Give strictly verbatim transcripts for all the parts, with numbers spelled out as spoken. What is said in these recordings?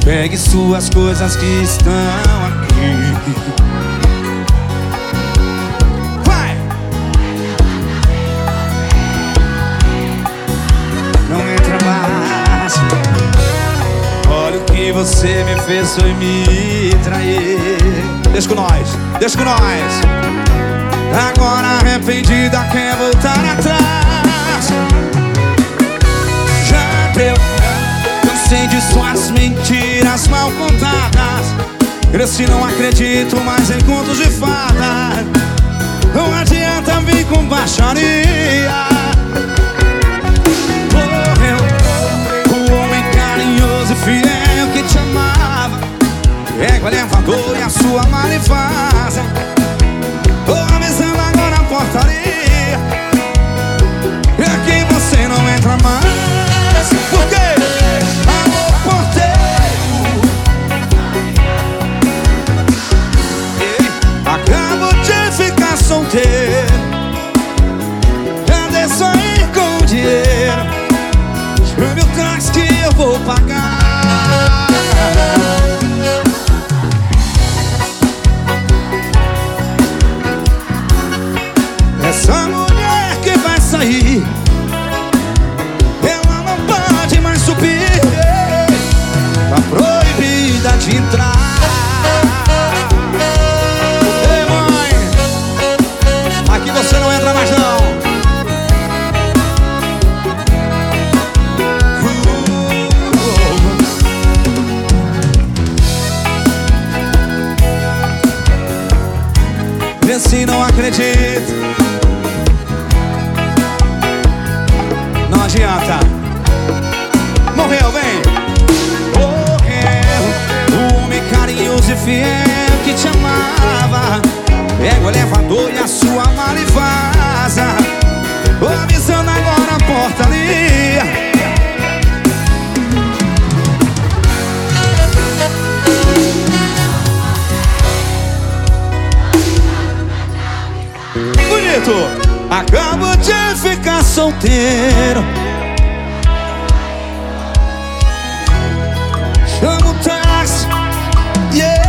Pegue suas coisas que estão aqui. Vai! Não entra mais. Olha o que você me fez, foi me trair. Deixa com nós, deixa com nós. Agora arrependida quer voltar atrás. Já deu. Cansei de suas mentiras mal contadas. Cresci, não acredito mais em contos de fada. Não adianta vir com baixaria. Morreu o homem carinhoso e fiel que te amava. Pega o elevador e a sua mala e vaza. Tô avisando agora a portaria. E aqui você não entra mais. Por quê? Solteiro, cadê sair com dinheiro? Chame o táxi que eu vou pagar. Essa mulher que vai sair, ela não pode mais subir. Tá proibida de entrar. Você não entra mais não. Vê se não acredita. Não adianta. Morreu, vem. Morreu o homem carinhoso e fiel que te amava. Pega o elevador e a sua mala e vaza. Tô avisando agora a portaria. Bonito! Acabo de ficar solteiro. Chama o táxi. Yeah!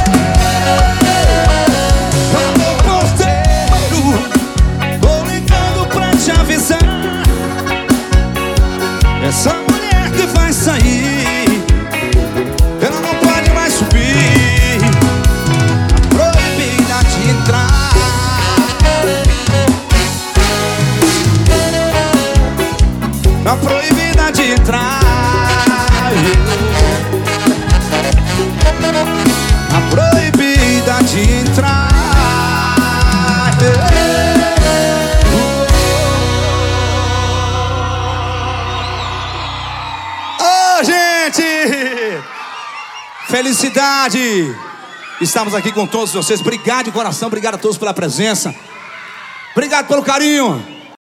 Essa mulher que vai sair, ela não pode mais subir. Tá proibida de entrar. Tá proibida de entrar. Tá proibida de entrar. Felicidade! Estamos aqui com todos vocês. Obrigado de coração, obrigado a todos pela presença. Obrigado pelo carinho.